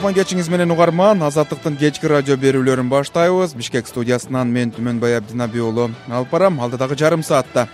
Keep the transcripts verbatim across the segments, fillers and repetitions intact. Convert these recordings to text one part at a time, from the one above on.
кутман кечиңиз менен угарман. Азаттыктын кечки радио берүүлөрүн баштайбыз. Бишкек студиясынан мен Түмөнбай Абдинаби уулу алып барам. Алдыдагы жарым саатта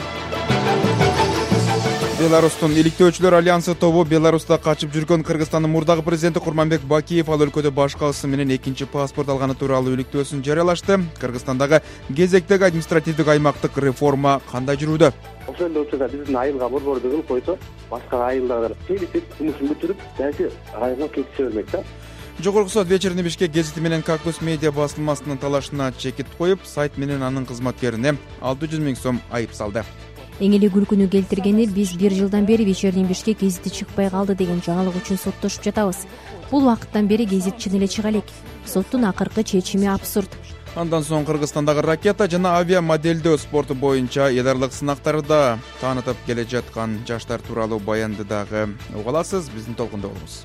Беларустун иликтөөчүлөр альянсы тобу Беларуста качып жүргөн Кыргызстандын мурдагы президенти Курманбек Бакиев ал өлкөдө башка ысы менен экинчи паспорт алганы тууралуу иликтөөсүн жарыялашты. Кыргызстандагы кезектеги административдик аймактык реформа кандай жүрүүдө? Ошондой учурда биздин айылга борборду кылып койсо, башка айылдар келип жумушун бүтүрүп, дайсы айылга кетише бермек да. Жогорку сот вечерний Бишкек гезити менен Кактус медиа басылмасынын талашына чекит коюп, сайт менен анын кызматкерине алты жүз миң сом айып салды. Эң эле күлкүнү келтиргени, биз бир жылдан бери вечерний Бишкек гезити чыкпай калды деген жаңылык үчүн соттошуп жатабыз. Бул убакыттан бери гезит чын эле чыга элек. Соттун акыркы чечими абсурд. Андан соң Кыргызстандагы ракета жана авиа моделдөө спорту боюнча эдарлык сынактарды таанытып келе жаткан жаштар тууралуу баянды дагы уга аласыз. Биздин толкунда болуңуз.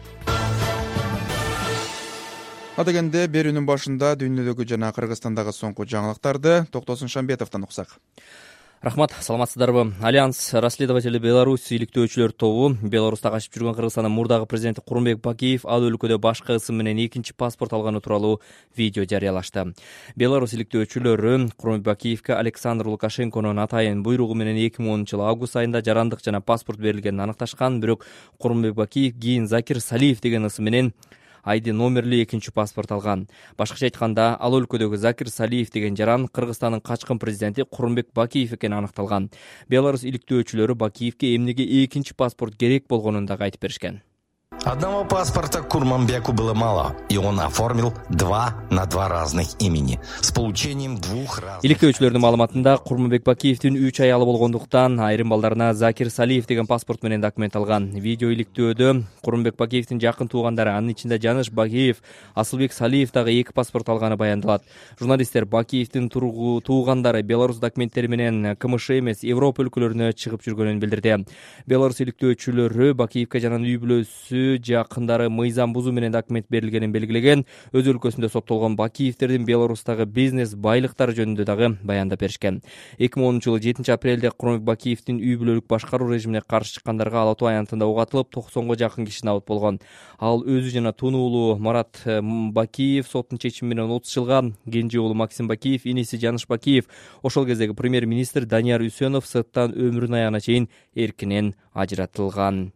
Адегенде берүүнүн башында дүйнөдөгү жана Кыргызстандагы соңку жаңылыктарды Токтосун Шамбетовдон уксак. Рахмат, саламатсыздарбы? Альянс расследователи Беларусь иликтөөчүлөр тобу Беларуста качып жүргөн Кыргызстандын мурдагы президенти Курманбек Бакиев ал өлкөдө башка ысым менен экинчи паспорт алганы тууралуу видео жарыялашты. Беларусь иликтөөчүлөрү Курманбек Бакиевке Александр Лукашенконун атайын буйругу менен эки миң онунчу жылы август айында жарандык жана паспорт берилгенин аныкташкан, бирок Курманбек Бакиев кийин Закир Салиев деген ысым менен айди номерлүү экинчи паспорт алган. Башкача айтканда, ал өлкөдөгү Закир Салиев деген жаран Кыргызстандын качкын президенти Курманбек Бакиев экени аныкталган. Беларусь иликтөөчүлөрү Бакиевке эмнеге экинчи паспорт керек болгонун дагы айтып беришкен. Одного паспорта Курманбеку было мало, и он оформил два на два разных имени с получением двух разных. Иликтөөчүлөрдүн маалыматында Курманбек Бакиевдин үч аялы болгондуктан айрым балдарына Закир Салиев деген паспорт менен документ алган. Видео иликтөөдө Курманбек Бакиевдин жакын туугандары, анын ичинде Жаныш Бакиев, Асылбек Салиев дагы эки паспорт алганы баяндалат. Журналисттер Бакиевдин туугандары Беларусь документтери менен КМШ эмес Европа өлкөлөрүнө чыгып жүргөнүн билдирди. Беларусь иликтөөчүлөрү Бакиевке жана үй бүлөсү жакындары мыйзам бузуу менен документ берилгенин белгилеген. Өз өлкөсүндө соттолгон Бакиевдердин Беларустагы бизнес байлыктары жөнүндө дагы баяндап беришкен. эки миң онунчу жылы жетинчи апрелде Курманбек Бакиевдин үй бүлөлүк башкаруу режимине каршы чыккандарга ала тоо аянтында ок атылып, токсонго жакын киши набыт болгон. Ал өзү жана тунуу уулу Марат Бакиев соттун чечими менен отуз жылга, кенже уулу Максим Бакиев, иниси Жаныш Бакиев, ошол кездеги премьер-министр Данияр Үсөнов соттан өмүрүнүн аягына чейин эркинен ажыратылган.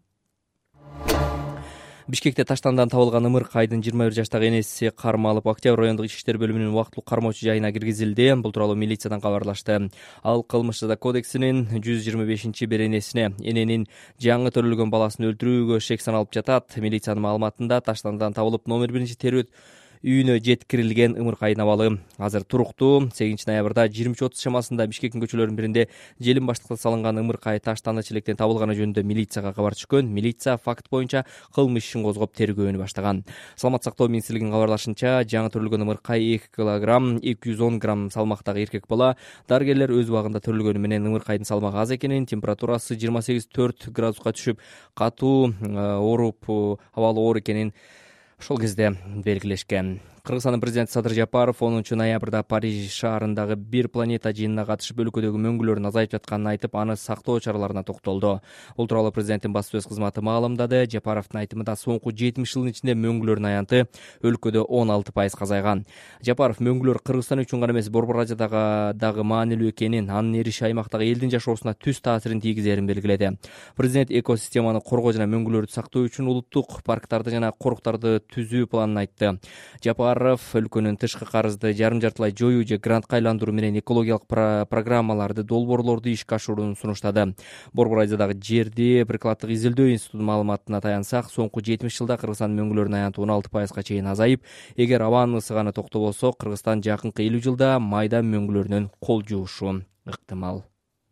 Бишкекте таштандан табылган Ымыркайдын жыйырма бир жаштагы энеси кармалып, Октябрь райондук ички иштер бөлүмүнүн убактылуу кармоочу жайына киргизилди. Бул тууралуу милициядан кабарлашты. Ал кылмыш жаза кодексинин жүз жыйырма бешинчи беренесине эненин жаңы төрөлгөн баласын өлтүрүүгө шек саналып жатат. Милициянын маалыматында таштандан табылып, номер биринчи терөт үйүнө жеткирилген Ымыркайдын абалы азыр туруктуу. сегизинчи ноябрда жыйырма үч отуз чамасында Бишкектин көчөлөрүнүн биринде желим баштыкта салынган Ымыркай таштанды челектен табылганы жөнүндө милицияга кабар түшкөн. Милиция факт боюнча кылмыш ишин козгоп тергөөнү баштаган. Саламат сактоо министрлигинин кабарлашынча, жаңы төрөлгөн Ымыркай эки килограмм эки жүз он грамм салмактагы эркек бала. Дарыгерлер өз убагында төрөлгөнү менен Ымыркайдын салмагы аз экенин, температурасы жыйырма сегиз төрт градуска түшүп, катуу ооруп, абалы оор экенин ошол кезде белгилешкен. Кыргызстандын президенти Садыр Жапаров онунчу ноябрда Париж шаарындагы бир планета жыйынына катышып, өлкөдөгү мөңгүлөрдүн азайып жатканын айтып, аны сактоо чараларына токтолду. Бул тууралуу президенттин баспасөз кызматы маалымдады. Жапаровдун айтымында, соңку жетимиш жылдын ичинде мөңгүлөрдүн аянты өлкөдө он алты пайызга азайган. Жапаров мөңгүлөр Кыргызстан үчүн гана эмес, Борбор Азиядагы дагы маанилүү экенин, анын эриши аймактагы элдин жашоосуна түз таасирин тийгизерин белгиледи. Президент экосистеманы коргоо жана мөңгүлөрдү сактоо үчүн улуттук парктарды жана коруктарды түзүү планын айтты. Жапаров өлкөнүн тышкы карызды жарым жартылай жоюу же грантка айландыруу менен экологиялык программаларды, долбоорлорду ишке ашырууну сунуштады. Борбор Азиядагы жерди прикладдык изилдөө институтунун маалыматына таянсак, соңку жетимиш жылда Кыргызстандын мөңгүлөрүнүн аянты он алты пайызга чейин азайып, эгер абанын ысыганы токтобосо, Кыргызстан жакынкы элүү жылда майда мөңгүлөрүнөн кол жуушу ыктымал.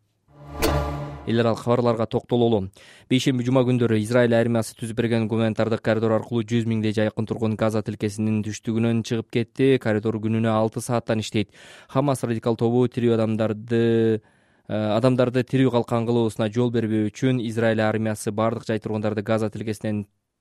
Эл аралык кабарларга токтололу. Бейшемби жума күндөрү Израиль армиясы түзүп берген гуманитардык коридор аркылуу жүз миңдей жайкын тургун Газа тилкесинин түштүгүнөн чыгып кетти. Коридор күнүнө алты сааттан иштейт. Хамас радикал тобу тирүү адамдарды адамдарды тирүү калкан кылуусуна жол бербөө үчүн Израиль армиясы бардык жай тургундарды Газа тилкесинен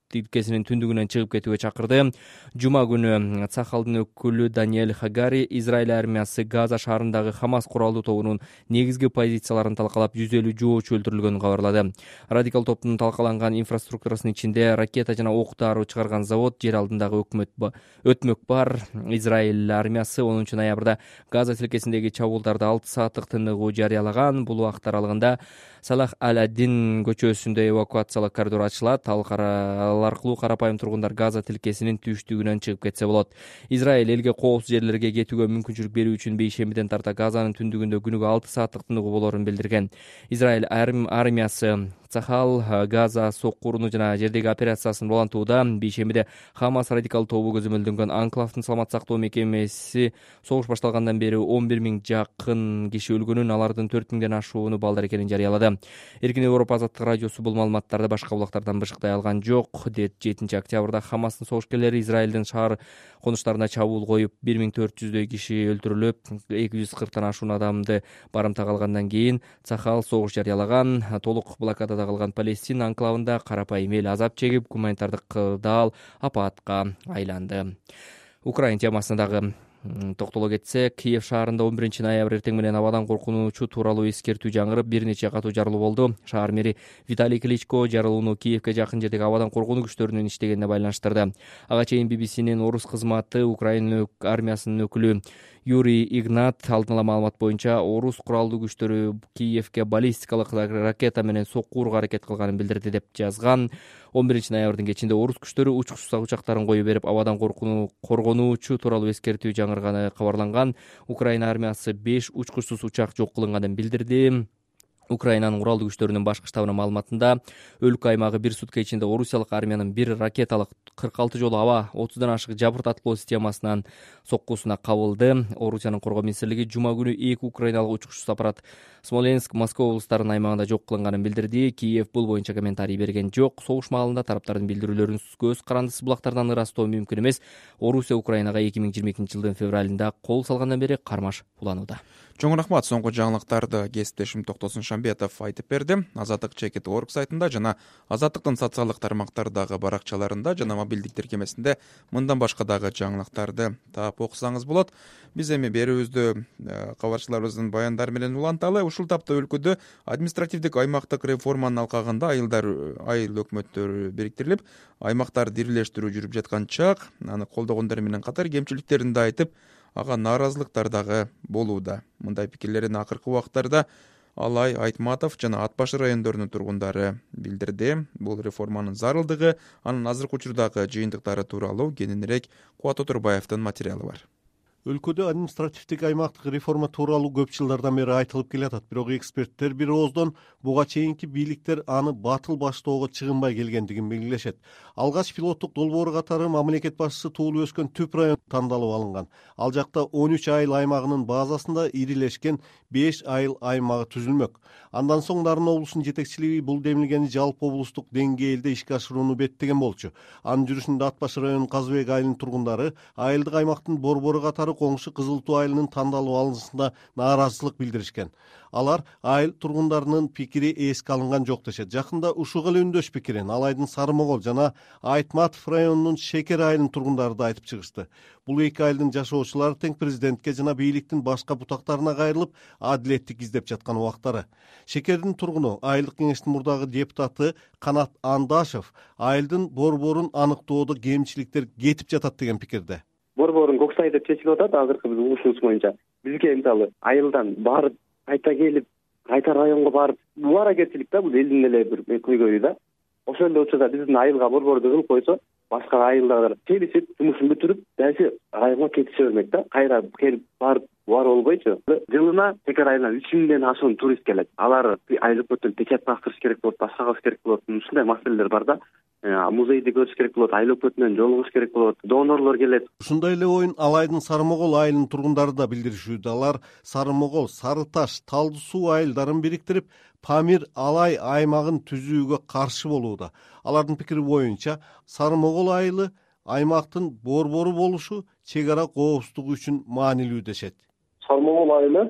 тилкесинин түндүгүнөн чыгып кетүүгө чакырды. Жума күнү Цахалдын өкүлү Даниэль Хагари Израиль армиясы Газа шаарындагы Хамас куралдуу тобунун негизги позицияларын талкалап, жүз элүү жоочу өлтүрүлгөнүн кабарлады. Радикал топтун талкаланган инфраструктурасынын ичинде ракета жана ок дароо чыгарган завод, жер алдындагы өкмөт өтмөк бар. Израиль армиясы онунчу ноябрда Газа тилкесиндеги чабуулдарды алты сааттык тыныгуу жарыялаган. Бул убакыт аралыгында Салах аль-Аддин көчөсүндө эвакуациялык коридор ачылат. Ал аркылуу карапайым тургундар Газа тилкесинин түштүгүнөн чыгып кетсе болот. Израиль элге коопсуз жерлерге кетүүгө мүмкүнчүлүк берүү үчүн бейшембиден тарта Газанын түндүгүндө күнүгө алты сааттык тыныгуу болоорун билдирген. Израиль армиясы Цахал Газа соккуруну жана жердеги операциясын улантууда. Бейшембиде Хамас радикал тобу көзөмөлдөнгөн анклавдын саламат сактоо мекемеси согуш башталгандан бери он бир миң жакын киши өлгөнүн, алардын төрт миңден ашууну балдар экенин жарыялады. Эркин Европа азаттык радиосу бул маалыматтарды башка булактардан бышыктай алган жок. жетинчи октябрда Хамастын согушкерлери Израилдин шаар конуштарына чабуул коюп, бир миң төрт жүздөй киши өлтүрүлүп, эки жүз кырктан ашуун адамды барымтага алгандан кийин Цахал согуш жарыялаган. Толук блокадада калган Палестина анклавында карапайым эл азап чегип, гуманитардык кырдаал апатка айланды. Украина темасына дагы токтоло кетсек, Киев шаарында он биринчи ноябрь эртең менен абадан коркунучу тууралуу эскертүү жаңырып, бир нече катуу жарылуу болду. Шаар мэри Виталий Кличко жарылууну Киевке жакын жердеги абадан коргонуу күчтөрүнүн иштегенине байланыштырды. Ага чейин би би синин орус кызматы Украина армиясынын өкүлү Юрий Игнат алдын ала маалымат боюнча орус куралдуу күчтөрү Киевке баллистикалык ракета менен соккууга аракет кылганын билдирди деп жазган. он биринчи ноябрдын кечинде орус күчтөрү учкучсуз учактарын коюп берип, абадан коргонуучу тууралуу эскертүү жаңырганы кабарланган. Украина армиясы беш учкучсуз учак жок кылынганын билдирди. Украинанын куралдуу күчтөрүнүн башкы штабынын маалыматында өлкө аймагы бир сутка ичинде орусиялык армиянын бир ракеталык кырк алты жолу аба отуздан ашык жабырт аткылоо системасынан соккусуна кабылды. Орусиянын коргоо министрлиги жума күнү эки украиналык учкучсуз аппарат Смоленск, Москва облустарынын аймагында жок кылынганын билдирди. Киев бул боюнча комментарий берген жок. Согуш маалында тараптардын билдирүүлөрүн көз карандысыз булактардан ырастоо мүмкүн эмес. Орусия Украинага эки миң жыйырма экинчи жылдын февралында кол салгандан бери кармаш уланууда. Чоң рахмат. Соңку жаңылыктарды кесиптешим Токтосун Шамбетов айтып берди. Азаттык чекит орг сайтында жана Азаттыктын социалдык тармактардагы баракчаларында жана мобилдик тиркемесинде мындан башка дагы жаңылыктарды таап окусаңыз болот. Биз эми берүүбүздү кабарчыларыбыздын баяндары менен уланталы. Ушул тапта өлкөдө административдик аймактык реформанын алкагында айылдар айыл өкмөттөрү бириктирилип, аймактар дирилештирүү жүрүп жаткан чак, аны колдогондор менен катар кемчиликтерин да айтып, ага нааразылыктар дагы болууда. Мындай пикирлерин акыркы убакыттарда Алай, Айтматов жана Ат башы райондорунун тургундары билдирди. Бул реформанын зарылдыгы, анын азыркы учурдагы жыйынтыктары тууралуу кененирээк Кубат Отурбаевдин материалы бар. Өлкөдө административдик аймактык реформа тууралуу көп жылдардан бери айтылып келатат. Бирок эксперттер бир ооздон буга чейинки бийликтер аны батыл баштоого чыгынбай келгендигин белгилешет. Алгач пилоттук долбоор катары мамлекет башчысы туулуп өскөн Түп район тандалып алынган. Ал жакта он үч айыл аймагынын базасында ирилешкен беш айыл аймагы түзүлмөк. Андан соң Нарын облусунун жетекчилиги бул демилгени жалпы облустук деңгээлде ишке ашырууну беттеген болчу. Анын жүрүшүндө Ат башы районунун Казыбек айылынын тургундары айылдык аймактын борбору катары коңшу Кызыл Туу айылынын тандалып алынышында нааразычылык билдиришкен. Алар айыл тургундарынын пикири эске алынган жок дешет. Жакында ушуга эле үндөш пикирин Алайдын Сарымогол жана Айтматов районунун Шекер айылынын тургундары да айтып чыгышты. Бул эки айылдын жашоочулары тең президентке жана бийликтин башка бутактарына кайрылып, адилеттик издеп жаткан убактары. Шекердин тургуну айылдык кеңештин мурдагы депутаты Канат Андашев айылдын борборун аныктоодо кемчиликтер кетип жатат деген пикирде. Борборун Коксай деп чечилип атат азыркы биздин ушунубуз боюнча. Бизге мисалы айылдан барып кайта келип, кайта районго барып, бул аракетчилик да, бул элдин эле бир көйгөйү да. Ошол эле учурда биздин айылга борборду кылып койсо, башка айылдар келишип, жумушун бүтүрүп, дайсы районго кетише бермек да. Кайра келип барып бар болбойчу. Жылына Шекер айылына үч миңден ашуун турист келет. Алар айыл өкмөттөн печать бастырыш керек болот, башка кылыш керек болот. Ушундай маселелер бар да. Музейди көрүш керек болот, айыл өкмөтү менен жолугуш керек болот, донорлор келет. Ушундай эле оюн Алайдын Сарымогол айылынын тургундары да билдиришүүдө. Алар Сарымогол, Сары Таш, Талды суу айылдарын бириктирип, Памир Алай аймагын түзүүгө каршы болууда. Алардын пикири боюнча, Сарымогол айылы аймактын борбору болушу чек ара коопсуздугу үчүн маанилүү дешет. Сарымогол айылы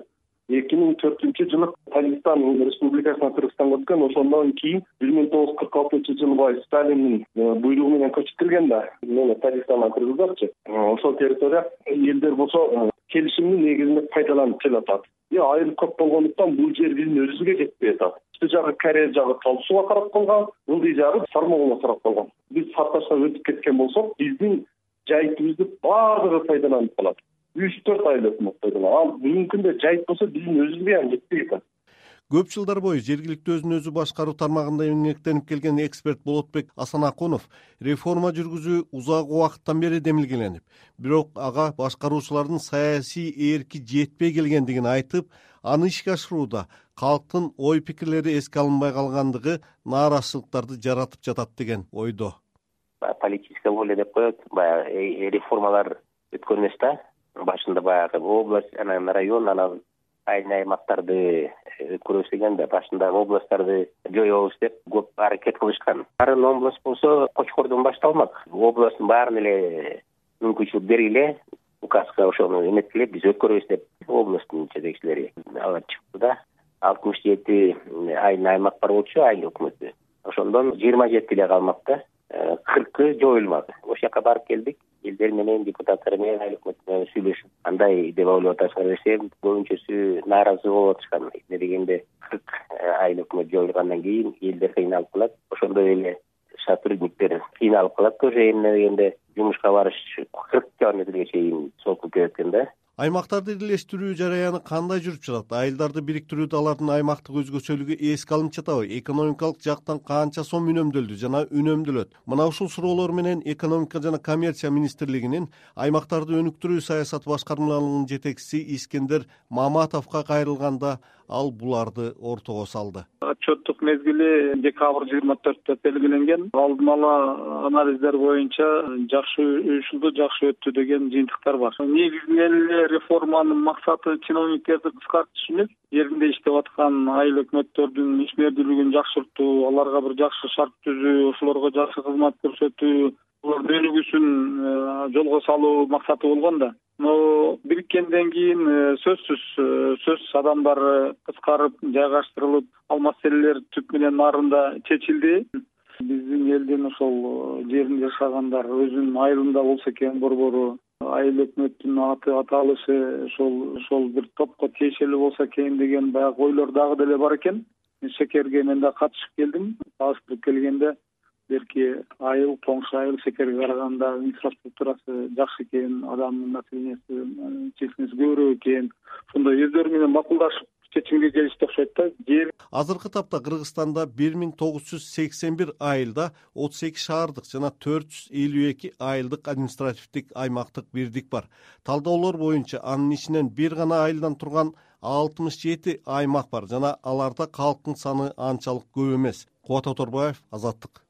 эки миң төртүнчү жылы Тажикстан Республикасына Кыргызстанга өткөн. Ошондон кийин бир миң тогуз жүз кырк алтынчы жылы бай Сталиндин буйругу менен көчүрүлгөн да. Мына Тажикстандан кыргыздарчы. Ошол территория элдер болсо келишимдин негизинде пайдаланып келатат. Е айыл көп болгондуктан бул жер биздин өзүбүзгө жетпей атат. Үстү жагы Корея жагы Талсууга карап калган, ылдый жагы Сармогулга карап калган. Биз Сарташка өтүп кеткен болсок, биздин жайытыбызды баардыгы пайдаланып калат. үч төрт айыл өкмөт пайдаланат. Ал бүгүнкү күндө жайыт болсо биздин өзүбүзгө аны жетпей атат. Көп жылдар бою жергиликтүү өзүн өзү башкаруу тармагында эмгектенип келген эксперт Болотбек Асанакунов реформа жүргүзүү узак убакыттан бери демилгеленип, бирок ага башкаруучулардын саясий эрки жетпей келгендигин айтып, аны ишке ашырууда калктын ой пикирлери эске алынбай калгандыгы нааразычылыктарды жаратып жатат деген ойдо. Политическая воля деп коет, баягы реформалар өткөн эмес да. Башында баягы область, анан район, анан айыл аймактарды өткөрөбүз деген да. Башында областтарды жоёбуз деп көп аракет кылышкан. Арын область болсо Кочкордон башталмак. Областтын баарын эле мүмкүнчүлүк бергиле, указга ошону эметкиле, биз өткөрөбүз деп областтын жетекчилери алып чыкты да. алтымыш жети айыл аймак бар болчу, айыл өкмөтү. Ошондон жыйырма жети эле калмак да. кыркы жоюлмак. Ошол жака барып келдик. Элдер менен, депутаттар менен, айыл өкмөтү менен сүйлөшүп, андай деп ойлоп атышкан десем, көбүнчөсү нааразы болуп атышкан. Эмне дегенде кырк айыл өкмөт жоюлгандан кийин элдер кыйналып калат. Ошондой эле сотрудниктер кыйналып калат. Тоже эмне дегенде жумушка барыш кырк километрге чейин сокуп кеткен да. Аймактарды бирлештирүү жараяны кандай жүрүп жатат? Айылдарды бириктирүүдө алардын аймактык өзгөчөлүгү эске алынып жатабы? Экономикалык жактан канча сом үнөмдөлдү жана үнөмдөлөт? Мына ушул суроолор менен экономика жана коммерция министрлигинин аймактарды өнүктүрүү саясаты башкармаларынын жетекчиси Искендер Маматовго кайрылганда ал буларды ортого салды. Отчеттук мезгили декабрь жыйырма төрттө белгиленген. Алдын ала анализдер боюнча жакшы уюшулду, жакшы өттү деген жыйынтыктар бар. Негизинен реформанын максаты чиновниктерди кыскартыш эмес, жеринде иштеп аткан айыл өкмөттөрдүн ишмердүүлүгүн жакшыртуу, аларга бир жакшы шарт түзүү, ошолорго жакшы кызмат көрсөтүү, булардын өнүгүүсүн жолго салуу максаты болгон да. Но бириккенден кийин сөзсүз сөз адамдар кыскарып, жайгаштырылып, ал маселелер түп менен нарында чечилди. Биздин элдин ошол жеринде жашагандар өзүнүн айылында болсо экен борбору, айыл өкмөттүн аты аталышы ошол ошол бир топко тиешелүү болсо экен деген баягы ойлор дагы деле бар экен. Шекерге мен да катышып келдим. Салыштырып келгенде берки айыл, тоңшу айыл шекерге караганда инфраструктурасы жакшы экен, адамдын населениясы численеси көбүрөөк экен. Ошондой өздөрү менен макулдашып чечимге келишти окшойт да. Жер азыркы тапта Кыргызстанда бир миң тогуз жүз сексен бир айылда отуз эки шаардык жана төрт жүз элүү эки айылдык административдик аймактык бирдик бар. Талдаулар боюнча анын ичинен бир гана айылдан турган алтымыш жети аймак бар жана аларда калктын саны анчалык көп эмес. Кубат Оторбаев, Азаттык.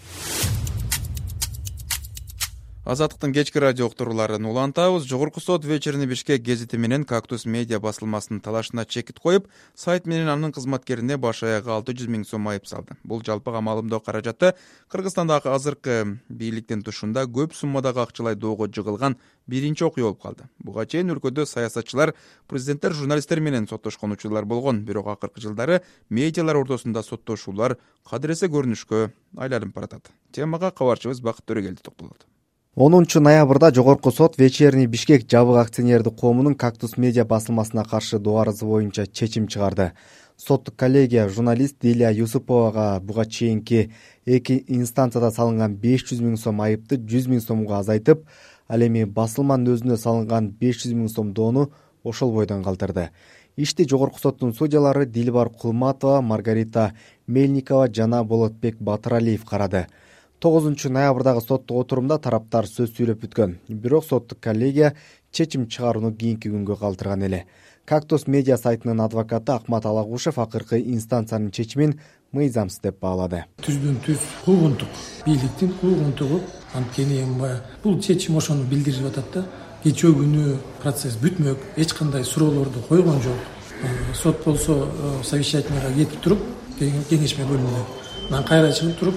Азаттыктын кечки радио уктурууларын улантабыз. Жогорку сот Вечерний Бишкек гезити менен Кактус медиа басылмасынын талашына чекит коюп, сайт менен анын кызматкерине баш аягы алты жүз миң сом айып салды. Бул жалпы камалымдоо каражаты Кыргызстандагы азыркы бийликтин тушунда көп суммадагы акчалайдоого жыгылган биринчи окуя болуп калды. Буга чейин өлкөдө саясатчылар, президенттер, журналисттер менен соттошкон учурлар болгон, бирок акыркы жылдары медиалар ортосунда соттошуулар кадыресе көрүнүшкө айланып баратат. Темага кабарчыбыз Бакыт Төрөгелди токтолот. онунчу ноябрда Жогорку сот Вечерний Бишкек жабык акционердик коомунун Кактус медиа басылмасына каршы доо арызы боюнча чечим чыгарды. Соттук коллегия журналист Дилия Юсуповага буга чейинки эки инстанцияда салынган беш жүз миң сом айыпты жүз миң сомго азайтып, ал эми басылманын өзүнө салынган беш жүз миң сом доону ошол бойдон калтырды. Ишти Жогорку соттун судьялары Дилбар Кулматова, Маргарита Мельникова жана Болотбек Батыралиев карады. тогузунчу ноябрдагы соттук отурумда тараптар сөз сүйлөп бүткөн. Бирок соттук коллегия чечим чыгарууну кийинки күнгө калтырган эле. Кактус медиа сайтынын адвокаты Акмат Алагушев акыркы инстанциянын чечимин мыйзамсыз деп баалады. Түздөн түз куугунтук, бийликтин куугунтугу, анткени бул чечим ошону билдирип атат да. Кечээ күнү процесс бүтмөк, эч кандай суроолорду койгон жок. Сот болсо совещательныйга кетип туруп, кеңешме бөлүмүнө. Анан кайра чыгып туруп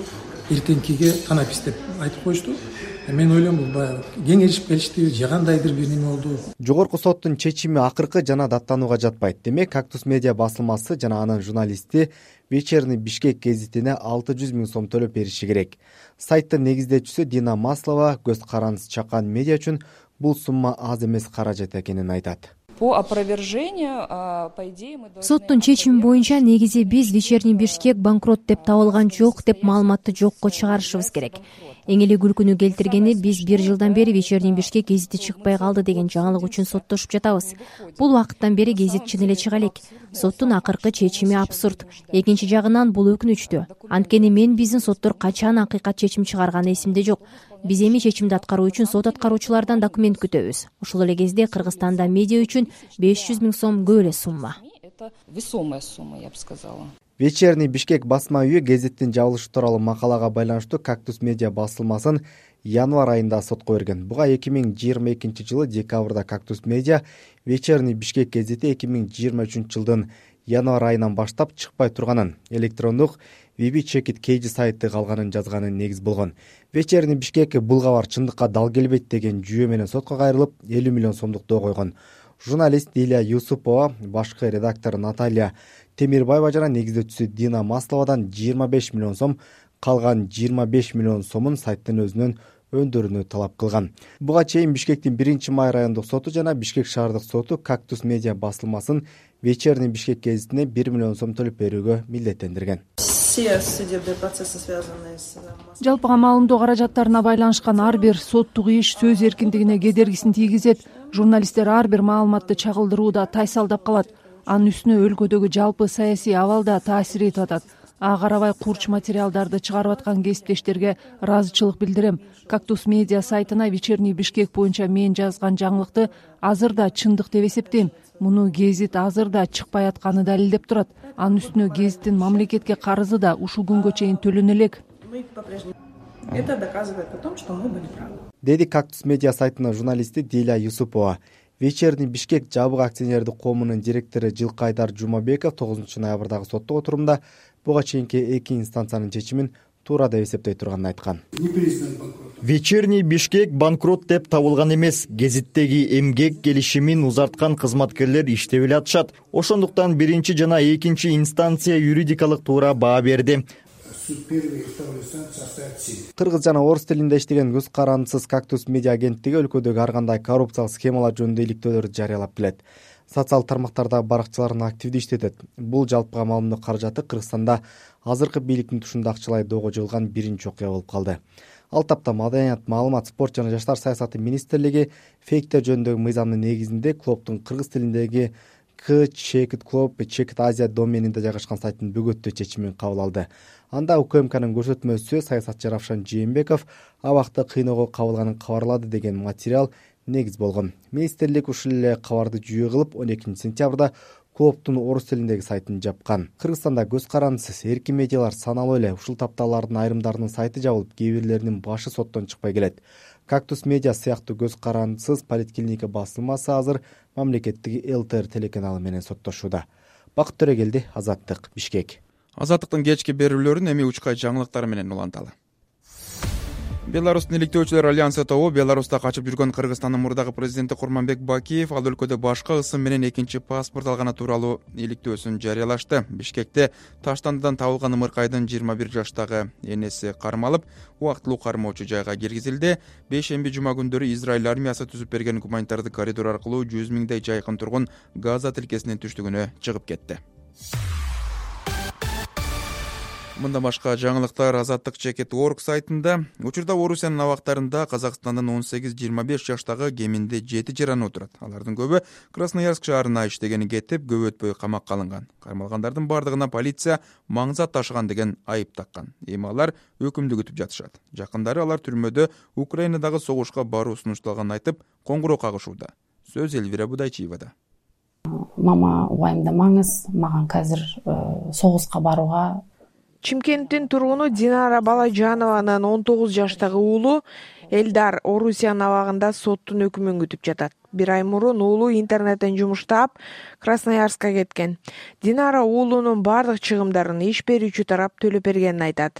эртеңкиге танапис деп айтып коюшту. Мен ойлойм бул баягы кеңешип келишти же кандайдыр бир неме болду. Жогорку соттун чечими акыркы жана даттанууга жатпайт. Демек Кактус медиа басылмасы жана анын журналисти Вечерний Бишкек гезитине алты жүз миң сом төлөп бериши керек. Сайттын негиздечүүсү Дина Маслова көз карандысыз чакан медиа үчүн бул сумма аз эмес каражат экенин айтат. По опровержению, по идее, мы должны... Соттун чечими боюнча негизи биз Вечерний Бишкек банкрот деп табылган жок деп маалыматты жокко чыгарышыбыз керек. Эң эле күлкүнү келтиргени биз бир жылдан бери Вечерний Бишкек гезити чыкпай калды деген жаңылык үчүн соттошуп жатабыз. Бул убакыттан бери гезит чын эле чыга элек. Соттун акыркы чечими абсурд. Экинчи жагынан бул өкүнүчтүү. Анткени мен биздин соттор качан акыйкат чечим чыгарганы эсимде жок. Биз эми чечимди аткаруу үчүн сот аткаруучулардан документ күтөбүз. Ошол эле кезде Кыргызстанда медиа үчүн беш жүз миң сом көп эле сумма. Это весомая сумма, я бы сказала. Вечерний Бишкек басма үйү гезиттин жабылышы тууралуу макалага байланыштуу Кактус медиа басылмасын январь айында сотко берген. Буга эки миң жыйырма экинчи жылы декабрда Кактус медиа Вечерний Бишкек гезити эки миң жыйырма үчүнчү жылдын январь айынан баштап чыкпай турганын, электрондук Vivi Check It Кейжи сайты калганын жазганы негиз болгон. Вечерний Бишкек бул кабар чындыкка дал келбейт деген жүйө менен сотко кайрылып элүү миллион сомдук доо койгон. Журналист Дилия Юсупова, башкы редактор Наталья Темирбаева жана негиздөөчүсү Дина Масловадан жыйырма беш миллион сом, калган жыйырма беш миллион сомун сайттын өзүнөн өндүрүүнү талап кылган. Буга чейин Бишкектин биринчи май райондук соту жана Бишкек шаардык соту Кактус медиа басылмасын Вечерний Бишкек гезитине бир миллион сом төлөп берүүгө милдеттендирген. Все судебные процессы, связанные с... Жалпыга маалымдоо каражаттарына байланышкан ар бир соттук иш сөз эркиндигине кедергисин тийгизет. Журналисттер ар бир маалыматты чагылдырууда тайсалдап калат. Анын үстүнө өлкөдөгү жалпы саясий абалда таасир этип атат. Ага карабай курч материалдарды чыгарып аткан кесиптештерге ыраазычылык билдирем. Кактус медиа сайтына Вечерний Бишкек боюнча мен жазган жаңылыкты азыр да чындык деп эсептейм. Муну гезит азыр да чыкпай атканы далилдеп турат. Анын үстүнө гезиттин мамлекетке карызы да ушул күнгө чейин төлөнө элек. Это доказывает о том, что мы были правы. Деди Кактус медиа сайтынын журналисти Дилия Юсупова. Вечерний Бишкек жабык акционердик коомунун директору Жылкайдар Жумабеков тогузунчу ноябрдагы соттук отурумда буга чейинки эки инстанциянын чечимин туура деп эсептей турганын айткан. Вечерний Бишкек банкрот деп табылган эмес. Гезиттеги эмгек келишимин узарткан кызматкерлер иштеп эле атышат. Ошондуктан биринчи жана экинчи инстанция юридикалык туура баа берди. Кыргыз жана орус тилинде иштеген көз карандысыз Кактус медиа агенттиги өлкөдөгү ар кандай коррупциялык схемалар жөнүндө иликтөөлөрдү жарыялап келет. Социалдык тармактардагы баракчыларын активдүү иштетет. Бул жалпыга маалымдоо каражаты Кыргызстанда азыркы бийликтин тушунда акчалай доого жылган биринчи окуя болуп калды. Ал тапта Маданият, маалымат, спорт жана жаштар саясаты министрлиги фейктер жөнүндөгү мыйзамдын негизинде клубдун кыргыз тилиндеги К Check It Club, Check It Asia доменинде жайгашкан сайттын бөгөттөө чечимин кабыл алды. Анда УКМКнын көрсөтмөсү саясатчы Равшан Жээнбеков абакта кыйноого кабылганын кабарлады деген материал негиз болгон. Министрлик ушул эле кабарды жүйө кылып он экинчи сентябрда клубдун орус тилиндеги сайтын жапкан. Кыргызстанда көз карандысыз эркин медиалар саналуу эле. Ушул тапталардын айрымдарынын сайты жабылып, кээ бирлеринин башы соттон чыкпай келет. Кактус медиа сыяктуу көз карандысыз поликлиника басылмасы азыр мамлекеттик ЛТР телеканалы менен соттошууда. Бакыт Төрөгелди, Азаттык, Бишкек. Азаттыктын кечки берүүлөрүн эми учкай жаңылыктар менен уланталы. Беларустун иликтөөчүлөр альянсы тобу Беларуста качып жүргөн Кыргызстандын мурдагы президенти Курманбек Бакиев ал өлкөдө башка ысым менен экинчи паспорт алганы тууралуу иликтөөсүн жарыялашты. Бишкекте Таштандыдан табылган ымыркайдын жыйырма бир жаштагы энеси кармалып, убактылуу кармоочу жайга киргизилди. Бейшемби жума күндөрү Израиль армиясы түзүп берген гуманитардык коридор аркылуу жүз миңдей жайкын тургун Газа тилкесинин түштүгүнө чыгып кетти. Мындан башка жаңылыктар Азаттык Чекет орг сайтында. Учурда Орусиянын абактарында Казакстандын он сегиз жыйырма беш жаштагы кеминде жети жараны отурат. Алардын көбү Красноярск шаарына иштегени кетип, көп өтпөй камакка алынган. Кармалгандардын бардыгына полиция маңзат ташыган деген айып таккан. Эми алар өкүмдү күтүп жатышат. Жакындары алар түрмөдө Украинадагы согушка баруу сунушталганын айтып, коңгуроо кагышууда. Сөз Элвира Будайчиевада. Мама, уайымдамаңыз, маган казыр согуска барууга. Чимкенттин тургуну Динара Балажанованын он тогуз жаштагы уулу Элдар Орусиянын абагында соттун өкүмүн күтүп жатат. Бир ай мурун уулу интернеттен жумуштап Красноярска кеткен. Динара уулунун бардык чыгымдарын иш берүүчү тарап төлөп бергенин айтат.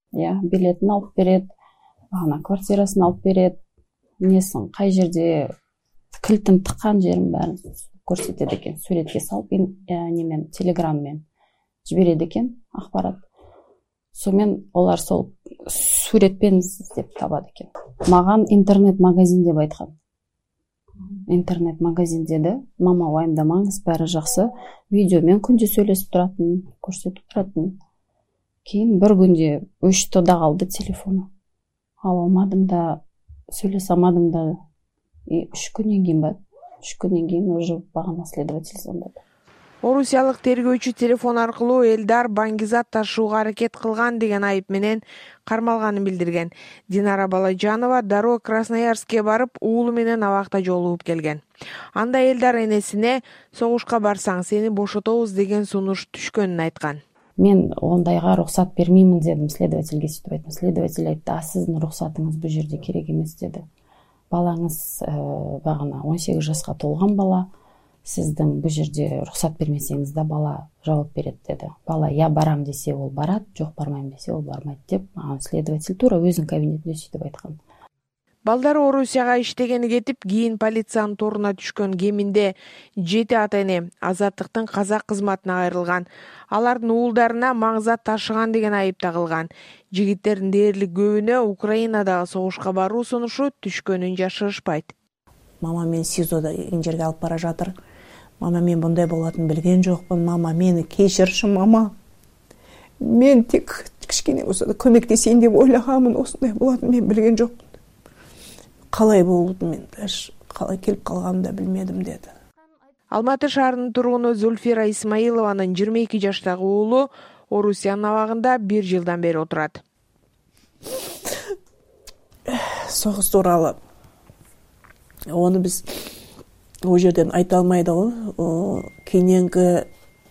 иә билетин алып берет, ана квартирасын алып берет, несин кай жерде килтин тыккан жерин баарын көрсөтөт экен, сүрөткө салып немен телеграммен жиберет экен акпарат. Сонымен олар сол сүретпен издеп табады экен. Маган интернет-магазин деп айткан. Интернет-магазин деді, мама уайымдамаңыз, бәрі жақсы. Видеомен күнде сөйлесіп тұратын, көрсетіп тұратын. Кейін бір күнде өшті да қалды телефоны. Ала алмадым да, сөйлесе алмадым да. Үш күннен кейін ба? Үш күннен кейін уже бағана следователь звондады. Орусиялык тергөөчү телефон аркылуу Элдар Баңгизат ташууга аракет кылган деген айып менен кармалганын билдирген. Динара Балажанова дароо Красноярскке барып, уулу менен абакта жолугуп келген. Анда Элдар энесине согушка барсаң сени бошотобуз деген сунуш түшкөнүн айткан. Мен ондайга уруксат бермеймин дедим следовательге, сүйтүп айттым. Следователь айтты, а сиздин уруксатыңыз бул жерде керек эмес деді. Балаңыз багына он сегиз жашка толгон бала. Сіздің бұл жерде рұқсат бермесеңіз да бала жауап берет деді. Бала я барам десе ол барат, жоқ бармайм десе ол бармайды деп, следователь тура өзінің кабинетінде сөйтіп айтқан. Балдары Орусияга иштегени кетип, кийин полициянын торуна түшкөн кеминде жети ата-эне Азаттыктын казак кызматына кайрылган. Алардын уулдарына маңзат ташыган деген айып тагылган. Жигиттердин дээрлик көбүнө Украинадагы согушка баруу сунушу түшкөнүн жашырышпайт. Мама мен СИЗОда эн жерге алып бара жатыр. Мама мен бұндай болатын білген жоқпын. Мама мені кешірші, мама. Мен тек кішкене болса да көмектесейін деп ойлағанмын, осындай болатын мен білген жоқпын. Қалай болды мен, қалай келіп қалғанымды да білмедім деді. Алматы шаарынын тургуну Зульфира Исмаилованын жыйырма эки жаштагы уулу Орусиянын абагында бир жылдан бери отурат. Соғыс туралы оны біз ол жерден айта алмайды ғой. Кейінгі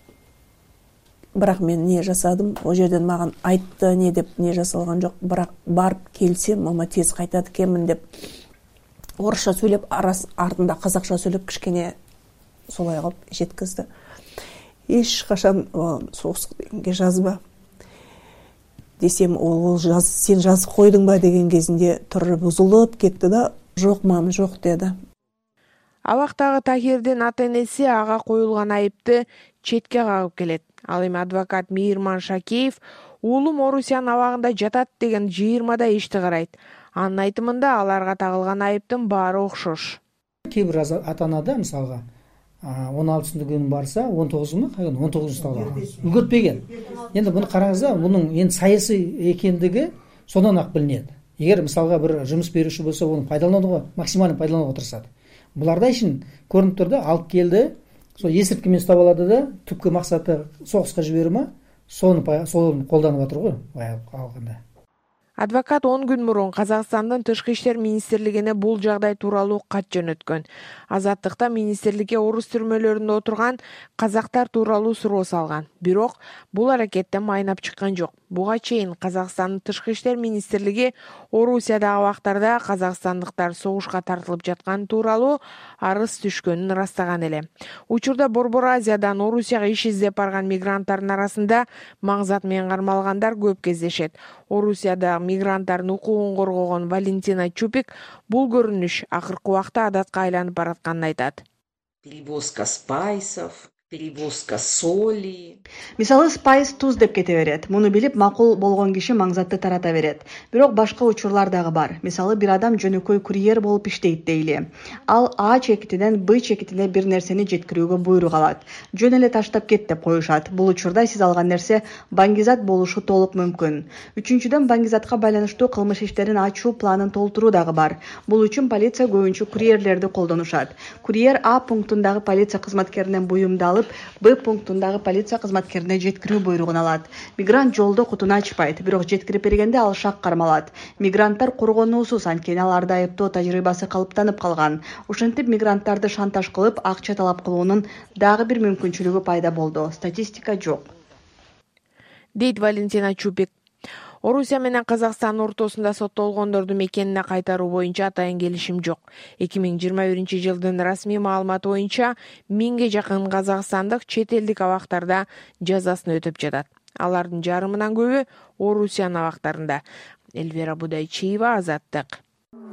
бірақ мен не жасадым, ол жерден маған айтты не деп не жасалған жоқ, бірақ барып келсем мама тез қайтады екенмін деп орысша сөйлеп, арас артында қазақша сөйлеп кішкене солай қылып жеткізді. Ешқашан соғыс дегенге жазба десем, ол жаз, сен жазып қойдың ба деген кезінде түрі бұзылып кетті да, жоқ мам, жоқ деді. Абактагы Тахирдин ата-энеси ага коюлган айыпты четке кагып келет. Ал эми адвокат Мейирман Шакеев уулум Орусиянын абагында жатат деген жыйырмада ишти карайт. Анын айтымында аларга тагылган айыптын баары окшош. Кээ бир ата-анада мисалга он алтысында күнү барса, он тогузунда, он тогузунда үлгөртпеген. Енді бұны қараңызда, бұның енді саясий экендиги содан ак билинет. Егер мисалга бір жұмыс беруші болса, оны пайдаланууга, максимально пайдаланууга тырышат. Буларда ишин көрүнүп турду, алып келди, сол эсирткимен ұстап алады да, түпкү максаты согуска жиберүү ма, сону сону колданып атыр го, алганда. Адвокат он күн мурун Казакстандын Тышкы иштер министрлигине бул жагдай тууралуу кат жөнөткөн. Азаттыкта министрликке орус түрмөлөрүндө отурган казактар тууралуу суроо салган. Бирок бул аракеттен майнап чыккан жок. Буга чейин Казакстандын Тышкы иштер министрлиги Орусиядагы убактарда казакстандыктар согушка тартылып жаткан тууралуу арыз түшкөнүн ырастаган эле. Учурда Борбор Азиядан Орусияга иш издеп барган мигранттардын арасында маңзат менен кармалгандар көп кездешет. Орусияда мигранттардын укугун коргогон Валентина Чупик бул көрүнүш акыркы убакта адатка айланып баратканын айтат. Перевозка спайсов, перевозка соли. Мисалы спайс туз деп кете берет. Муну билип макул болгон киши маңзатты тарата берет. Бирок башка учурлар дагы бар. Мисалы бир адам жөнөкөй курьер болуп иштейт дейли. Ал А чекитинен Б чекитине бир нерсени жеткирүүгө буйрук алат. Жөн эле таштап кет деп коюшат. Бул учурда сиз алган нерсе баңгизат болушу толук мүмкүн. Үчүнчүдөн баңгизатка байланыштуу кылмыш иштерин ачуу планын толтуруу дагы бар. Бул үчүн полиция көбүнчө курьерлерди колдонушат. Курьер А пунктундагы полиция кызматкеринен буюмду Б пунктундагы полиция кызматкерине жеткирүү буйругун алат. Мигрант жолдо кутуну ачпайт, бирок жеткирип бергенде ал шак кармалат. Мигранттар коргонуусуз, анткени аларда айыптоо тажрыйбасы калыптанып калган. Ошентип мигранттарды шантаж кылып, акча талап кылуунун дагы бир мүмкүнчүлүгү пайда болду. Статистика жок. Дейт Валентина Чупик. Орусия менен Казакстан ортосунда соттолгондорду мекенине кайтаруу боюнча атайын келишим жок. эки миң жыйырма биринчи жылдын расмий маалыматы боюнча миңге жакын казакстандык чет элдик абактарда жазасын өтөп жатат. Алардын жарымынан көбү Орусиянын абактарында. Эльвира Будайчиева, Азаттык.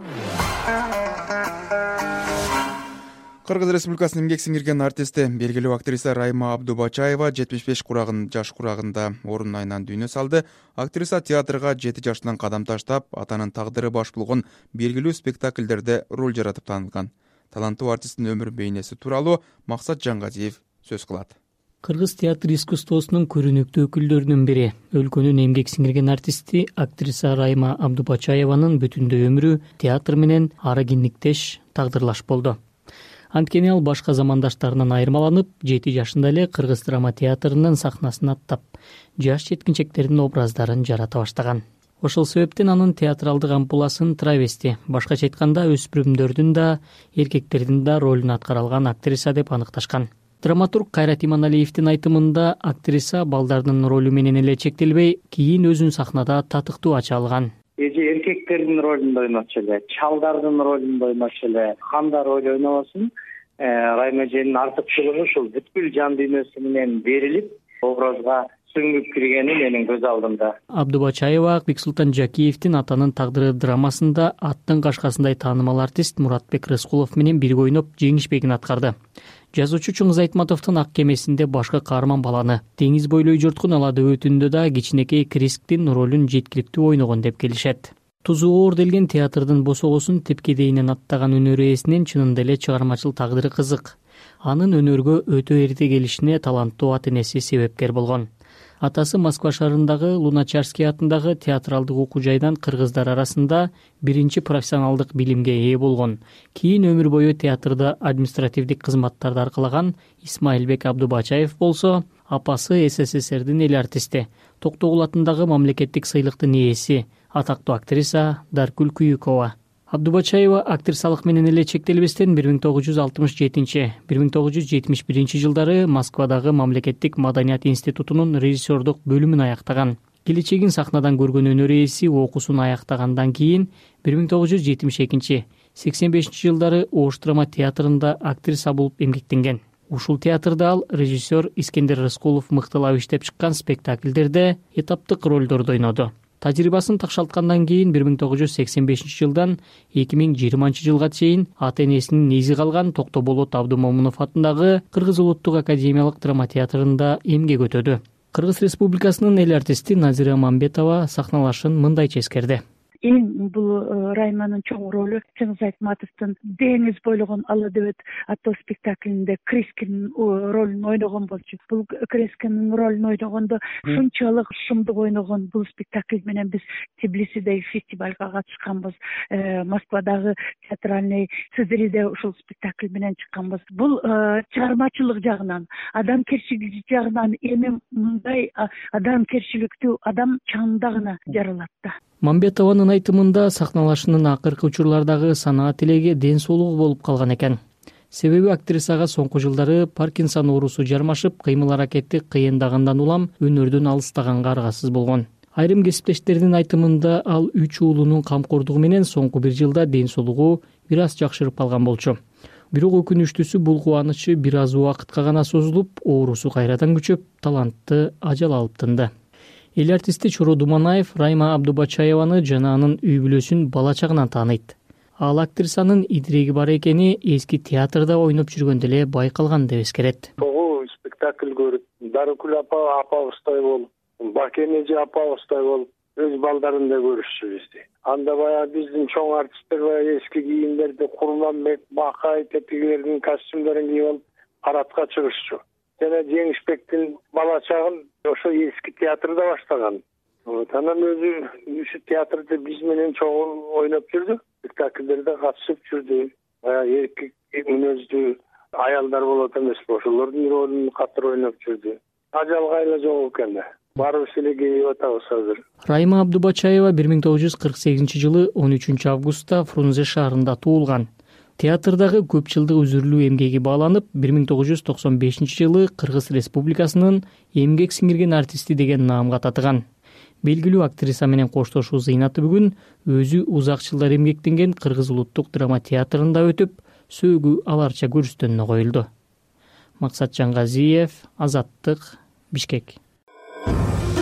Кыргыз Республикасынын эмгек сиңирген артисти, белгилүү актриса Райма Абдубачаева жетимиш беш курагын жаш курагында орун айынан дүйнө салды. Актриса театрга жети жаштан кадам таштап, атанын тагдыры баш болгон белгилүү спектакльдерде роль жаратып таанылган. Таланттуу артисттин өмүр бейнеси тууралуу Максат Жаңгазиев сөз кылат. Кыргыз театр искусствосунун көрүнүктүү өкүлдөрүнүн бири, өлкөнүн эмгек сиңирген артисти актриса Райма Абдубачаеванын бүтүндөй өмүрү театр менен ары кинниктеш, тагдырлаш болду. Анткени ал башка замандаштарынан айырмаланып, жети жашында эле Кыргыз драма театрынын сахнасын аттап, жаш жеткинчектердин образдарын жарата баштаган. Ошол себептен анын театралдык ампуласын травести, башкача айтканда өспүрүмдөрдүн да, эркектердин да ролун аткара алган актриса деп аныкташкан. Драматург Кайрат Иманалиевдин айтымында актриса балдардын ролу менен эле чектелбей, кийин өзүн сахнада татыктуу ача алган. Эже эркектердин ролунда ойночу эле, чалдардын ролунда ойночу эле, хандар ролу ойнобосун. Райма эженин артыкчылыгы ушул бүткүл жан дүйнөсү менен берилип, образга сүңгүп киргени менин көз алдымда. Абдубачаева Бексултан Жакиевдин Атанын тагдыры драмасында аттын кашкасындай таанымал артист Муратбек Рыскулов менен бирге ойноп жеңишпегин аткарды. Жазуучу Чоңуз Айтматовдун Ак кемесинде башкы каарман баланы, деңиз бойлой жорткун алады өтүндө да кичинекей Крисктин ролун жеткиликтүү ойногон деп келишет. Тузу оор делген театрдын босогосун тепкедейинен аттаган өнөр ээсинин чынында эле чыгармачыл тагдыры кызык. Анын өнөргө өтө эрте келишине таланттуу ата энеси себепкер болгон. Атасы Москва шаарындагы Луначарский атындагы театралдык окуу жайдан кыргыздар арасында биринчи профессионалдык билимге ээ болгон. Кийин өмүр бою театрда административдик кызматтарды аркалаган Исмаилбек Абдубачаев болсо, апасы СССРдин эл артисти, Токтогул атындагы мамлекеттик сыйлыктын ээси, атактуу актриса Даркүл Күйүкова. Абдубачаева актрисалык менен эле чектелбестен бир миң тогуз жүз алтымыш жетинчи — бир миң тогуз жүз жетимиш биринчи жылдары Москвадагы Мамлекеттик маданият институтунун режиссердук бөлүмүн аяктаган. Келечегин сахнадан көргөн өнөр ээси окуусун аяктагандан кийин бир миң тогуз жүз жетимиш экинчи — сексен бешинчи жылдары Ош драма театрында актриса болуп эмгектенген. Ушул театрда ал режиссер Искендер Рыскулов мыктылап иштеп чыккан спектакльдерде этаптык ролдорду ойноду. Тажрыйбасын такшалткандан кийин бир миң тогуз жүз сексен бешинчи жылдан эки миң жыйырманчы жылга чейин ата энесинин неси калган Токтоболот Абдымомунов атындагы Кыргыз улуттук академиялык драма театрында эмгек өтөдү. Кыргыз Республикасынын эл артисти Назира Мамбетова сахналашын мындайча эскерди. Эң бул Райманын чоң ролу Чоңуз Айтматовдун Деңиз бойлогон ала дөбөт аттуу спектаклинде Крискинин ролун ойногон болчу. Бул Крискинин ролун ойногондо ушунчалык шумдук ойногон бул спектакль менен биз Тбилисидеги фестивалга катышканбыз. Москвадагы театральный Цезариде ушул спектакль менен чыкканбыз. Бул чыгармачылык жагынан, адамгерчилик жагынан эми мындай адамгерчиликтүү адам чаңында гана жаралат да. Мамбетованын айтымында сахналашынын акыркы учурлардагы санаат тилеги ден соолугу болуп калган экен. Себеби актрисага соңку жылдары Паркинсон оорусу жармашып, кыймыл аракети кыйындагандан улам өнөрдөн алыстаганга аргасыз болгон. Айрым кесиптештердин айтымында ал үч уулунун камкордугу менен соңку бир жылда ден соолугу бир аз жакшырып калган болчу. Бирок өкүнүчтүүсү бул кубанычы бир аз убакытка гана созулуп, оорусу кайрадан күчөп, талантты ажал алып тынды. Эл артисти Чоро Думанаев Райма Абдубачаеваны жана анын үй бүлөсүн бала чагынан тааныйт. Ал актрисанын идиреги бар экени эски театрда ойноп жүргөндө эле байкалган деп эскерет. Тогу спектакль көрүп, Дарыкүл апа апабыздай болуп, Бакен эже апабыздай болуп, өз балдарындай көрүшчү бизди. Анда баягы биздин чоң артисттер баягы эски кийимдерди, Курманбек, Бакай, тепкилердин костюмдорун кийип алып, парадка чыгышчу. Жана Жеңишбектин бала чагын ошо эски театрда баштаган. Анан өзү ушу театрда биз менен чоң ойноп жүрдү, спектакльдерде катышып жүрдү. Баягы эркек мүнөздүү аялдар болот эмеспи, ошолордун ролун катыр ойноп жүрдү. Ажалга эле жок экен да. Барыбыз эле кейип атабыз азыр. Райма Абдубачаева бир миң тогуз жүз кырк сегизинчи жылы он үчүнчү августта Фрунзе шаарында туулган. Театрдагы көп жылдык үзүрүлүү эмгеги бааланып, бир миң тогуз жүз токсон бешинчи жылы Кыргыз Республикасынын эмгек сиңирген артисти деген наамга татыган. Белгилүү актриса менен коштошуу зыйнаты бүгүн өзү узак жылдар эмгектенген Кыргыз улуттук драма театрында өтүп, сөөгү аларча көрүстөнүнө коюлду. Максат Жаңгазиев, Азаттык, Бишкек.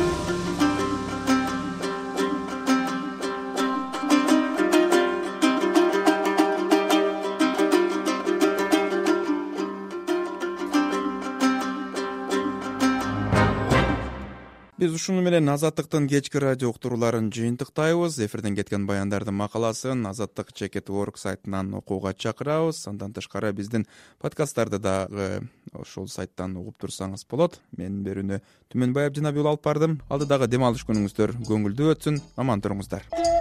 биз ушуну менен Азаттыктын кечки радио уктурууларын жыйынтыктайбыз. Эфирден кеткен баяндардын макаласын Азаттык чекит орг сайтынан окууга чакырабыз. Андан тышкары биздин подкасттарды дагы ошол сайттан угуп турсаңыз болот. Менин берүүнү Түмөнбаев жана Бул алып бардым. Алдыдагы дем алыш күнүңүздөр көңүлдүү өтсүн. Аман туруңуздар.